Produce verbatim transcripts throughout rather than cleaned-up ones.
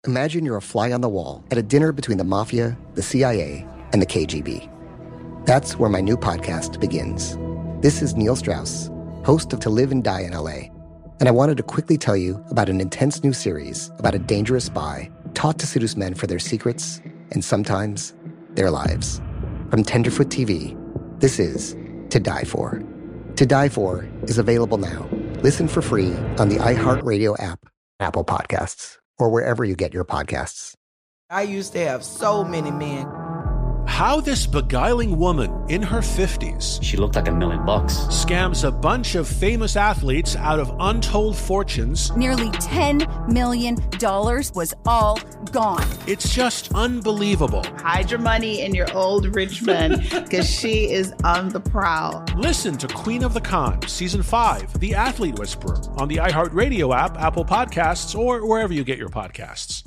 Imagine you're a fly on the wall at a dinner between the Mafia, the C I A, and the K G B. That's where my new podcast begins. This is Neil Strauss, host of To Live and Die in L A, and I wanted to quickly tell you about an intense new series about a dangerous spy taught to seduce men for their secrets and sometimes their lives. From Tenderfoot T V, this is To Die For. To Die For is available now. Listen for free on the iHeartRadio app, Apple Podcasts, or wherever you get your podcasts. I used to have so many men. How this beguiling woman in her fifties, she looked like a million bucks, scams a bunch of famous athletes out of untold fortunes. Nearly ten million dollars was all gone. It's just unbelievable. Hide your money in your old rich man, because she is on the prowl. Listen to Queen of the Con, Season five, The Athlete Whisperer, on the iHeartRadio app, Apple Podcasts, or wherever you get your podcasts.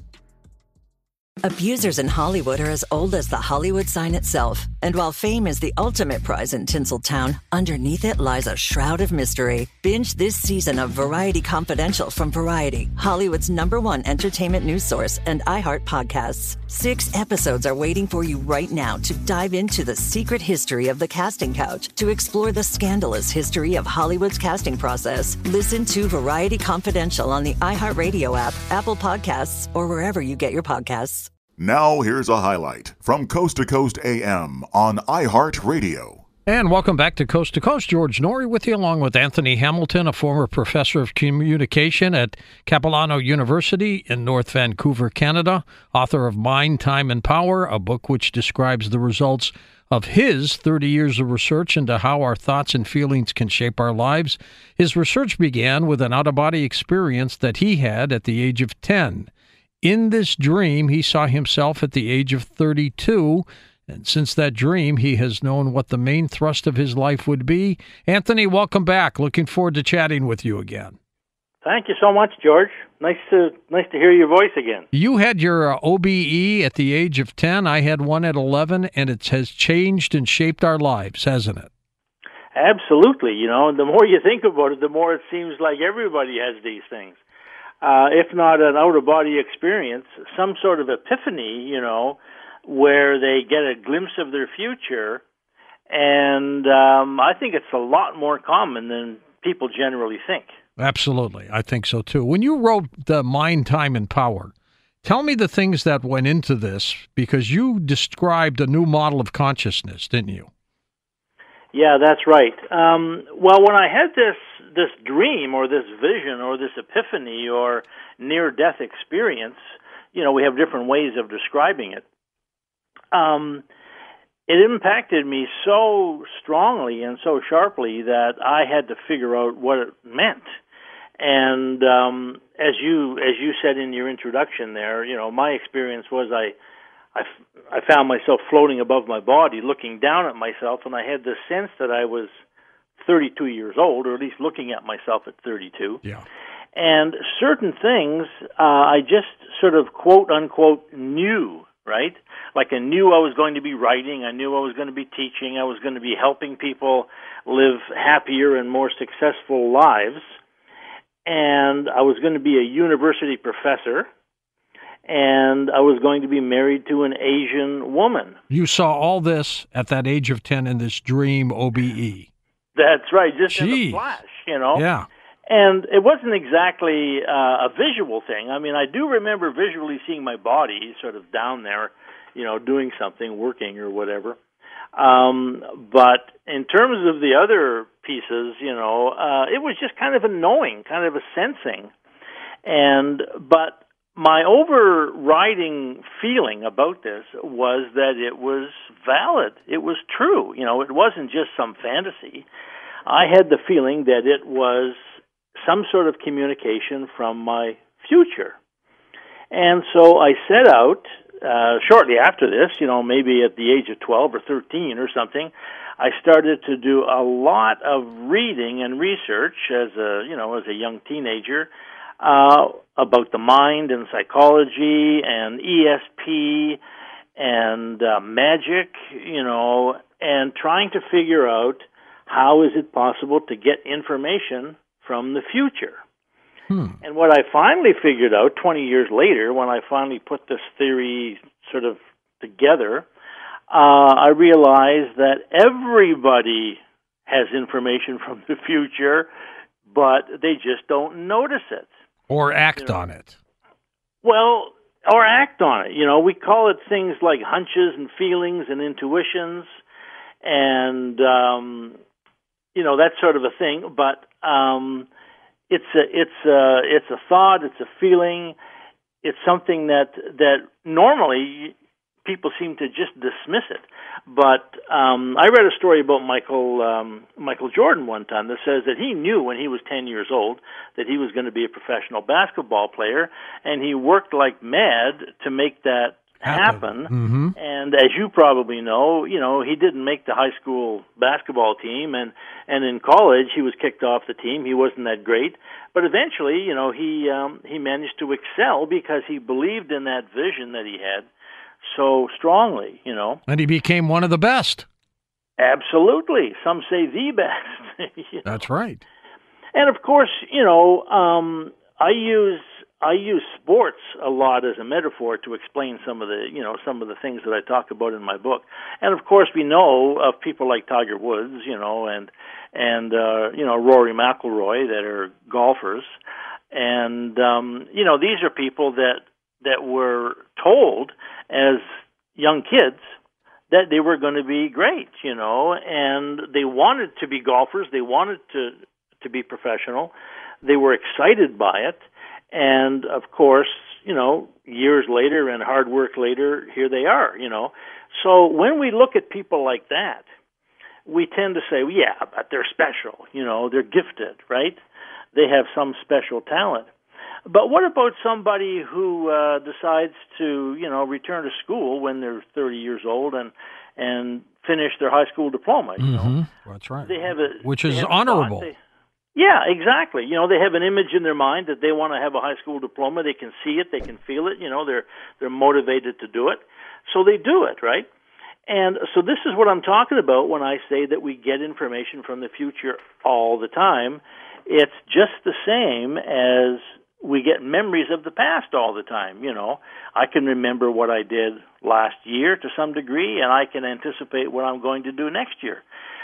Abusers in Hollywood are as old as the Hollywood sign itself. And while fame is the ultimate prize in Tinseltown, underneath it lies a shroud of mystery. Binge this season of Variety Confidential from Variety, Hollywood's number one entertainment news source, and iHeart Podcasts. Six episodes are waiting for you right now to dive into the secret history of the casting couch, to explore the scandalous history of Hollywood's casting process. Listen to Variety Confidential on the iHeartRadio app, Apple Podcasts, or wherever you get your podcasts. Now here's a highlight from Coast to Coast A M on iHeartRadio. And welcome back to Coast to Coast. George Norrie with you, along with Anthony Hamilton, a former professor of communication at Capilano University in North Vancouver, Canada, author of Mind, Time, and Power, a book which describes the results of his thirty years of research into how our thoughts and feelings can shape our lives. His research began with an out-of-body experience that he had at the age of ten. In this dream, he saw himself at the age of thirty-two, and since that dream, he has known what the main thrust of his life would be. Anthony, welcome back. Looking forward to chatting with you again. Thank you so much, George. Nice to nice to hear your voice again. You had your uh, O B E at the age of ten. I had one at eleven, and it has changed and shaped our lives, hasn't it? Absolutely. You know, the more you think about it, the more it seems like everybody has these things. Uh, if not an out-of-body experience, some sort of epiphany, you know, where they get a glimpse of their future. And um, I think it's a lot more common than people generally think. Absolutely. I think so, too. When you wrote the Mind, Time, and Power, tell me the things that went into this, because you described a new model of consciousness, didn't you? Yeah, that's right. Um, well, when I had this this dream or this vision or this epiphany or near-death experience, you know, we have different ways of describing it. Um, it impacted me so strongly and so sharply that I had to figure out what it meant. And um, as you as you said in your introduction there, you know, my experience was I, I, I found myself floating above my body, looking down at myself, and I had the sense that I was thirty-two years old, or at least looking at myself at thirty-two. Yeah. And certain things uh, I just sort of quote-unquote knew, right? Like I knew I was going to be writing, I knew I was going to be teaching, I was going to be helping people live happier and more successful lives, and I was going to be a university professor, and I was going to be married to an Asian woman. You saw all this at that age of ten in this dream O B E. That's right, just Jeez. in a flash, you know. Yeah. And it wasn't exactly uh, a visual thing. I mean, I do remember visually seeing my body sort of down there, you know, doing something, working or whatever. Um, but in terms of the other pieces, you know, uh, it was just kind of a knowing, kind of a sensing. And but my overriding feeling about this was that it was valid. It was true. You know, it wasn't just some fantasy. I had the feeling that it was some sort of communication from my future. And so I set out, uh, shortly after this, you know, maybe at the age of twelve or thirteen or something, I started to do a lot of reading and research as a, you know, as a young teenager, uh, about the mind and psychology and E S P and uh, magic, you know, and trying to figure out how is it possible to get information from the future. Hmm. And what I finally figured out twenty years later, when I finally put this theory sort of together, uh, I realized that everybody has information from the future, but they just don't notice it. Or act you know? on it. Well, or act on it. You know, we call it things like hunches and feelings and intuitions and, um, you know, that sort of a thing. But um, it's a, it's a, it's a thought, it's a feeling, it's something that, that normally people seem to just dismiss it. But um, I read a story about Michael um, Michael Jordan one time that says that he knew when he was ten years old that he was going to be a professional basketball player, and he worked like mad to make that happen. Mm-hmm. And as you probably know, you know, he didn't make the high school basketball team, and, and in college he was kicked off the team. He wasn't that great. But eventually, you know, he um, he managed to excel because he believed in that vision that he had so strongly, you know. And he became one of the best. Absolutely. Some say the best. you know? That's right. And of course, you know, um, I use I use sports a lot as a metaphor to explain some of the, you know, some of the things that I talk about in my book. And of course, we know of people like Tiger Woods, you know, and and uh, you know, Rory McIlroy that are golfers, and um, you know, these are people that that were told as young kids that they were going to be great, you know, and they wanted to be golfers. They wanted to to be professional. They were excited by it. And, of course, you know, years later and hard work later, here they are, you know. So when we look at people like that, we tend to say, well, yeah, but they're special, you know, they're gifted, right? They have some special talent. But what about somebody who uh, decides to, you know, return to school when they're thirty years old and and finish their high school diploma? You mm-hmm. know? That's right. They have a, Which is have honorable. They, yeah, exactly. You know, they have an image in their mind that they want to have a high school diploma. They can see it. They can feel it. You know, they're they're motivated to do it. So they do it, right? And so this is what I'm talking about when I say that we get information from the future all the time. It's just the same as we get memories of the past all the time. You know, I can remember what I did last year to some degree, and I can anticipate what I'm going to do next year.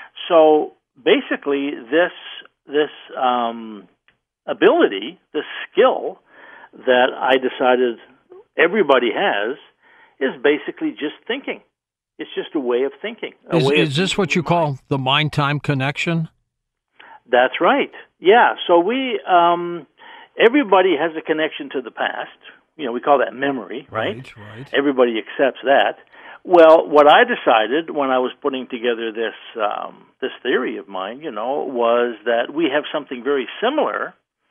So basically, this this um, ability, this skill that I decided everybody has, is basically just thinking. It's just a way of thinking. A Is, way is of this what you call the mind-time connection? That's right. Yeah. So we, um, everybody has a connection to the past. You know, we call that memory, right? Right, right. Everybody accepts that. Well, what I decided when I was putting together this um, this theory of mine, you know, was that we have something very similar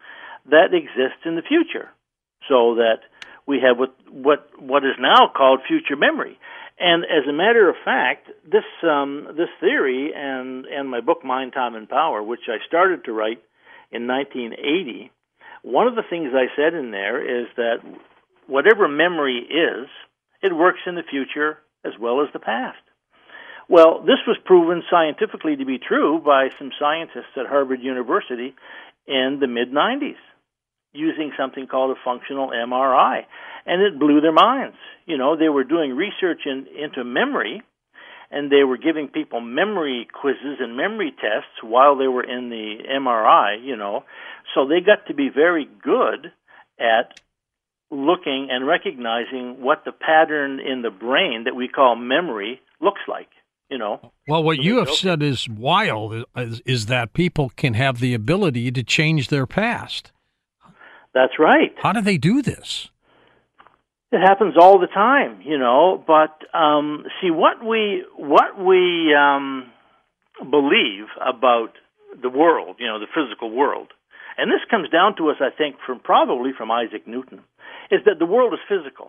that exists in the future. So that we have what what what is now called future memory. And as a matter of fact, this um, this theory and, and my book, Mind, Time, and Power, which I started to write in nineteen eighty, one of the things I said in there is that whatever memory is, it works in the future as well as the past. Well, this was proven scientifically to be true by some scientists at Harvard University in the mid nineties, using something called a functional M R I. And it blew their minds. You know, they were doing research in, into memory, and they were giving people memory quizzes and memory tests while they were in the M R I, you know. So they got to be very good at looking and recognizing what the pattern in the brain that we call memory looks like, you know. Well, what so you have go, said is wild, is, is that people can have the ability to change their past. That's right. How do they do this? It happens all the time, you know. But um, see, what we what we um, believe about the world, you know, the physical world, and this comes down to us, I think, from probably from Isaac Newton, is that the world is physical.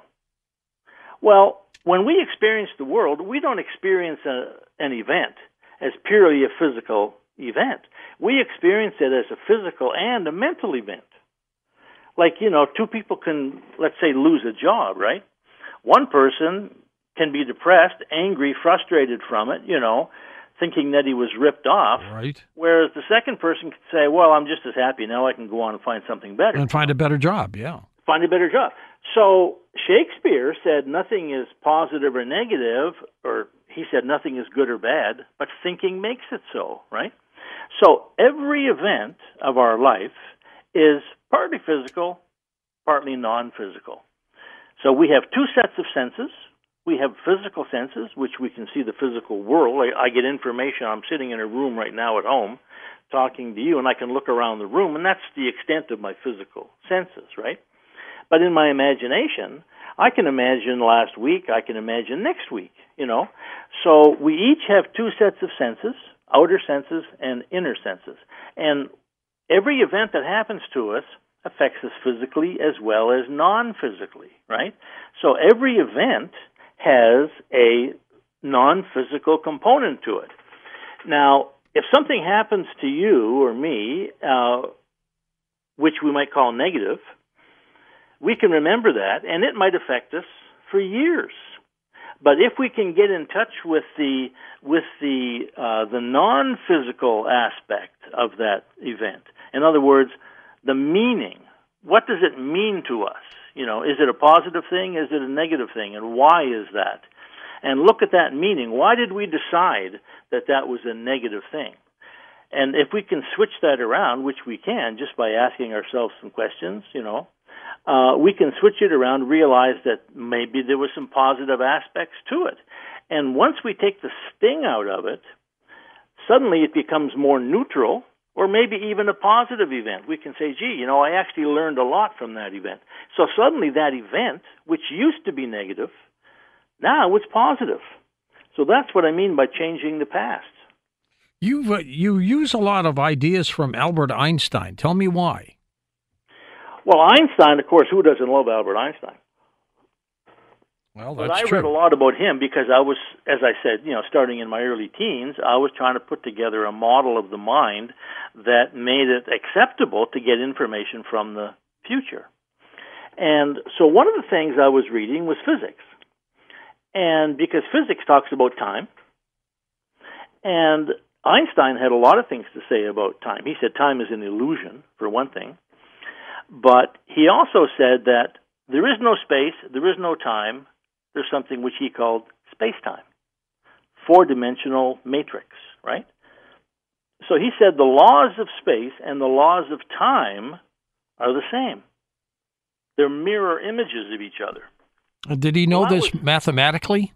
Well, when we experience the world, we don't experience a, an event as purely a physical event. We experience it as a physical and a mental event. Like, you know, two people can, let's say, lose a job, right? One person can be depressed, angry, frustrated from it, you know. thinking that he was ripped off. Right. Whereas the second person could say, well, I'm just as happy now, I can go on and find something better. And find a better job, yeah. Find a better job. So Shakespeare said nothing is positive or negative, or he said nothing is good or bad, but thinking makes it so, right? So every event of our life is partly physical, partly non-physical. So we have two sets of senses. We have physical senses, which we can see the physical world. I, I get information. I'm sitting in a room right now at home talking to you, and I can look around the room, and that's the extent of my physical senses, right? But in my imagination, I can imagine last week, I can imagine next week, you know. So we each have two sets of senses, outer senses and inner senses. And every event that happens to us affects us physically as well as non-physically, right? So every event has a non-physical component to it. Now, if something happens to you or me, uh, which we might call negative, we can remember that, and it might affect us for years. But if we can get in touch with the with the uh, the non-physical aspect of that event, in other words, the meaning, what does it mean to us? You know, is it a positive thing? Is it a negative thing? And why is that? And look at that meaning. Why did we decide that that was a negative thing? And if we can switch that around, which we can just by asking ourselves some questions, you know, uh, we can switch it around, realize that maybe there were some positive aspects to it. And once we take the sting out of it, suddenly it becomes more neutral, or maybe even a positive event. We can say, gee, you know, I actually learned a lot from that event. So suddenly that event, which used to be negative, now it's positive. So that's what I mean by changing the past. You uh, you use a lot of ideas from Albert Einstein. Tell me why. Well, Einstein, of course, who doesn't love Albert Einstein? Well, that's but I true. read a lot about him because I was, as I said, you know, starting in my early teens, I was trying to put together a model of the mind that made it acceptable to get information from the future. And so one of the things I was reading was physics. And because physics talks about time, and Einstein had a lot of things to say about time. He said time is an illusion, for one thing. But he also said that there is no space, there is no time. There's something which he called space-time, four-dimensional matrix, right? So he said the laws of space and the laws of time are the same. They're mirror images of each other. Did he know well, this was, mathematically?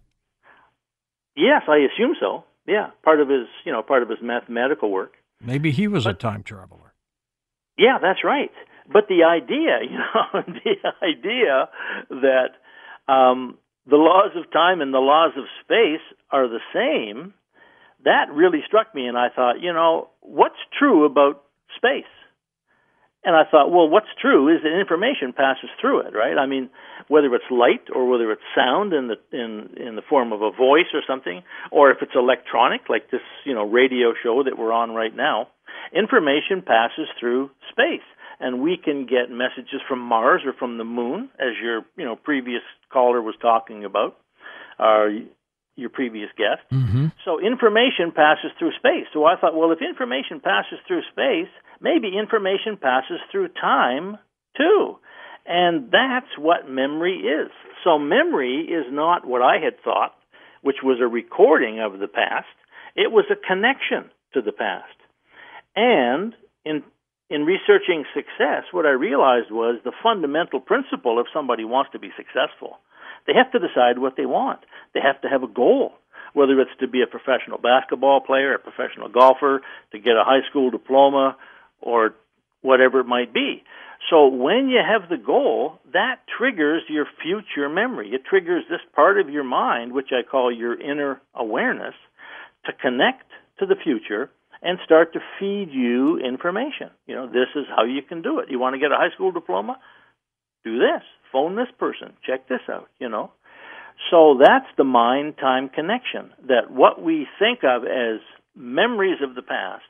Yes, I assume so. Yeah, part of his, you know, part of his mathematical work. Maybe he was but, a time traveler. Yeah, that's right. But the idea, you know, the idea that um, the laws of time and the laws of space are the same, that really struck me, and I thought, you know, what's true about space? And I thought, well, what's true is that information passes through it, right? I mean, whether it's light or whether it's sound in the in in the form of a voice or something, or if it's electronic, like this, you know, radio show that we're on right now, information passes through space. And we can get messages from Mars or from the moon, as your you know previous caller was talking about, or your previous guest. Mm-hmm. So information passes through space. So I thought, well, if information passes through space, maybe information passes through time too. And that's what memory is. So memory is not what I had thought, which was a recording of the past. It was a connection to the past. And in In researching success, what I realized was the fundamental principle if somebody wants to be successful, they have to decide what they want. They have to have a goal, whether it's to be a professional basketball player, a professional golfer, to get a high school diploma, or whatever it might be. So when you have the goal, that triggers your future memory. It triggers this part of your mind, which I call your inner awareness, to connect to the future and start to feed you information. You know, this is how you can do it. You want to get a high school diploma? Do this. Phone this person. Check this out, you know. So that's the mind-time connection, that what we think of as memories of the past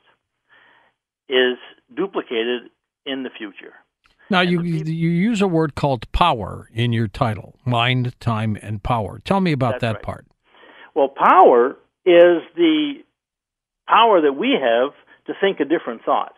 is duplicated in the future. Now, you people, you use a word called power in your title, mind, time, and power. Tell me about that right. part. Well, power is the power that we have to think a different thought.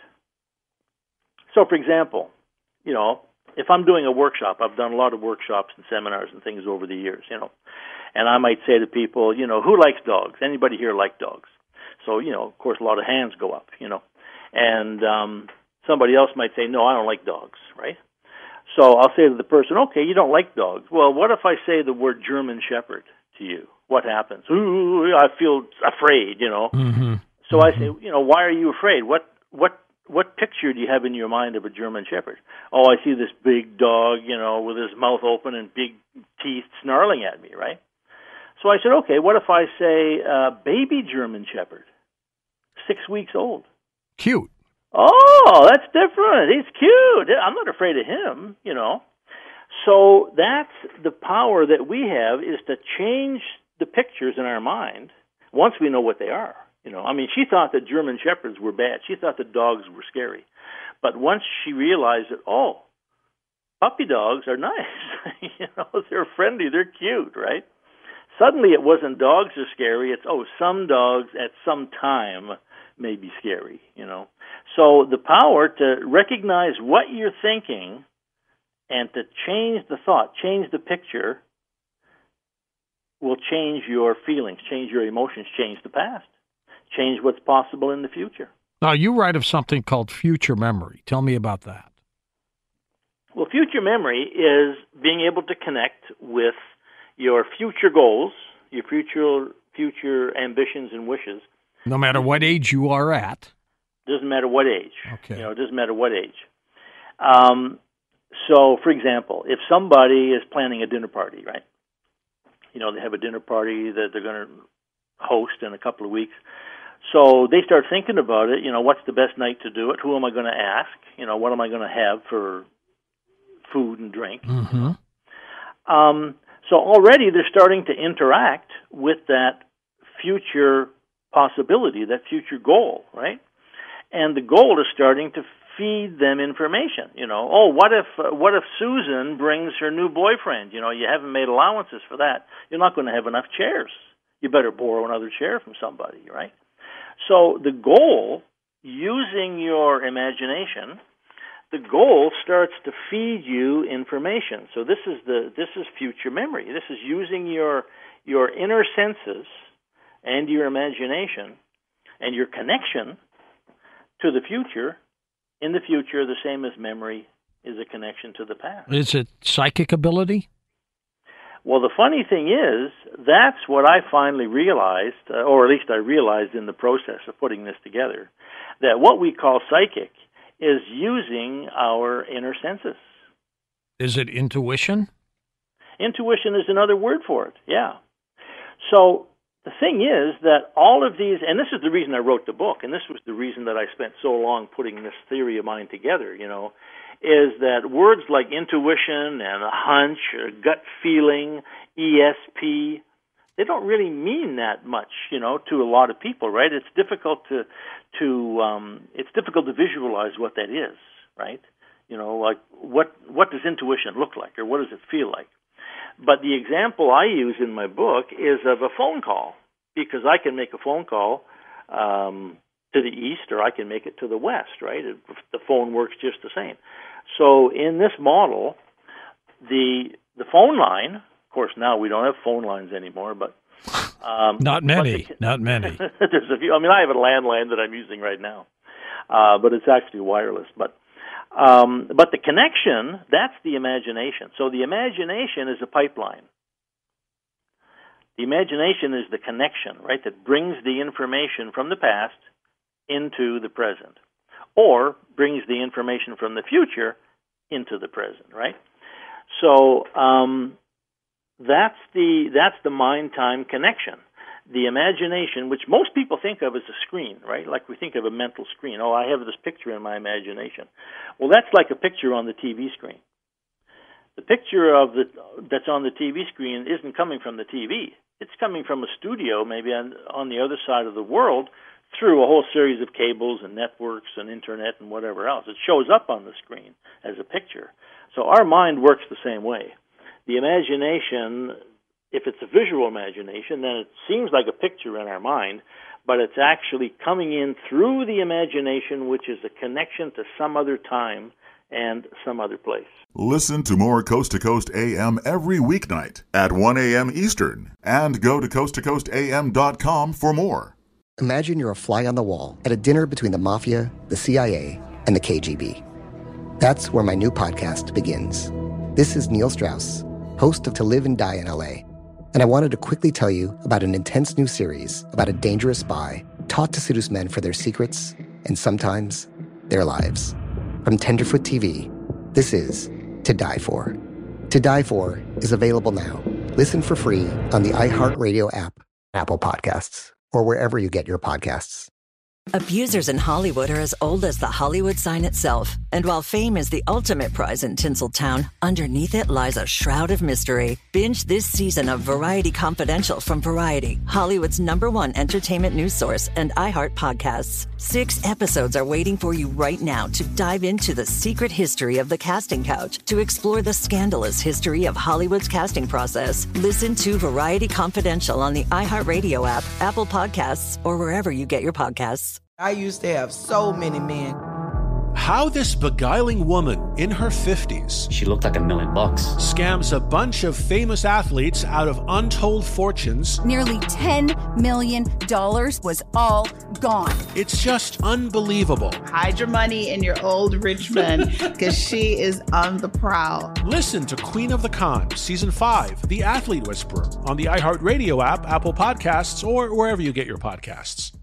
So, for example, you know, if I'm doing a workshop, I've done a lot of workshops and seminars and things over the years, you know, and I might say to people, you know, who likes dogs? Anybody here like dogs? So, you know, of course, a lot of hands go up, you know, and um, somebody else might say, no, I don't like dogs, right? So I'll say to the person, okay, you don't like dogs. Well, what if I say the word German Shepherd to you? What happens? Ooh, I feel afraid, you know. Mm-hmm. So I say, you know, why are you afraid? What what what picture do you have in your mind of a German Shepherd? Oh, I see this big dog, you know, with his mouth open and big teeth snarling at me, right? So I said, okay, what if I say uh, baby German Shepherd, six weeks old? Cute. Oh, that's different. He's cute. I'm not afraid of him, you know. So that's the power that we have, is to change the pictures in our mind once we know what they are. You know, I mean, she thought that German Shepherds were bad. She thought that dogs were scary. But once she realized that, oh, puppy dogs are nice. You know, they're friendly, they're cute, right? Suddenly it wasn't dogs are scary. It's, oh, some dogs at some time may be scary, you know. So the power to recognize what you're thinking and to change the thought, change the picture, will change your feelings, change your emotions, change the past, change what's possible in the future. Now, you write of something called future memory. Tell me about that. Well, future memory is being able to connect with your future goals, your future future ambitions and wishes. No matter what age you are at. Doesn't matter what age. Okay. You know, it doesn't matter what age. Um, so, for example, if somebody is planning a dinner party, right? You know, they have a dinner party that they're going to host in a couple of weeks. So they start thinking about it. You know, what's the best night to do it? Who am I going to ask? You know, what am I going to have for food and drink? Mm-hmm. Um, so already they're starting to interact with that future possibility, that future goal, right? And the goal is starting to feed them information. You know, oh, what if uh, what if Susan brings her new boyfriend? You know, you haven't made allowances for that. You're not going to have enough chairs. You better borrow another chair from somebody, right? So the goal, using your imagination, the goal starts to feed you information. So this is the this is future memory. This is using your your inner senses and your imagination and your connection to the future. In the future, the same as memory is a connection to the past. Is it psychic ability? Well, the funny thing is, that's what I finally realized, uh, or at least I realized in the process of putting this together, that what we call psychic is using our inner senses. Is it intuition? Intuition is another word for it, yeah. So the thing is that all of these, and this is the reason I wrote the book, and this was the reason that I spent so long putting this theory of mine together, you know, is that words like intuition and a hunch or gut feeling, E S P, they don't really mean that much, you know, to a lot of people, right? It's difficult to, to um, it's difficult to visualize what that is, right? You know, like what what does intuition look like, or what does it feel like? But the example I use in my book is of a phone call, because I can make a phone call um, to the east or I can make it to the west, right? It, the phone works just the same. So in this model, the the phone line, of course now we don't have phone lines anymore, but... Um, not many, the, not many. There's a few. I mean, I have a landline that I'm using right now, uh, but it's actually wireless. But Um, but the connection, that's the imagination. So the imagination is a pipeline. The imagination is the connection, right, that brings the information from the past into the present, or brings the information from the future into the present, right? So um, that's the that's the mind-time connection. The imagination, which most people think of as a screen, right? Like we think of a mental screen. Oh, I have this picture in my imagination. Well, that's like a picture on the T V screen. The picture of the that's on the T V screen isn't coming from the T V. It's coming from a studio, maybe on, on the other side of the world, through a whole series of cables and networks and internet and whatever else. It shows up on the screen as a picture. So our mind works the same way. The imagination, if it's a visual imagination, then it seems like a picture in our mind, but it's actually coming in through the imagination, which is a connection to some other time and some other place. Listen to more Coast to Coast A M every weeknight at one a.m. Eastern, and go to coast to coast a m dot com for more. Imagine you're a fly on the wall at a dinner between the Mafia, the C I A, and the K G B. That's where my new podcast begins. This is Neil Strauss, host of To Live and Die in L A, and I wanted to quickly tell you about an intense new series about a dangerous spy taught to seduce men for their secrets and sometimes their lives. From Tenderfoot T V, this is To Die For. To Die For is available now. Listen for free on the iHeartRadio app, Apple Podcasts, or wherever you get your podcasts. Abusers in Hollywood are as old as the Hollywood sign itself. And while fame is the ultimate prize in Tinseltown, underneath it lies a shroud of mystery. Binge this season of Variety Confidential from Variety, Hollywood's number one entertainment news source, and iHeart Podcasts. Six episodes are waiting for you right now to dive into the secret history of the casting couch, to explore the scandalous history of Hollywood's casting process. Listen to Variety Confidential on the iHeartRadio app, Apple Podcasts, or wherever you get your podcasts. I used to have so many men. How this beguiling woman in her fifties, she looked like a million bucks, scams a bunch of famous athletes out of untold fortunes. Nearly ten million dollars was all gone. It's just unbelievable. Hide your money in your old rich man, because she is on the prowl. Listen to Queen of the Con, Season five, The Athlete Whisperer, on the iHeartRadio app, Apple Podcasts, or wherever you get your podcasts.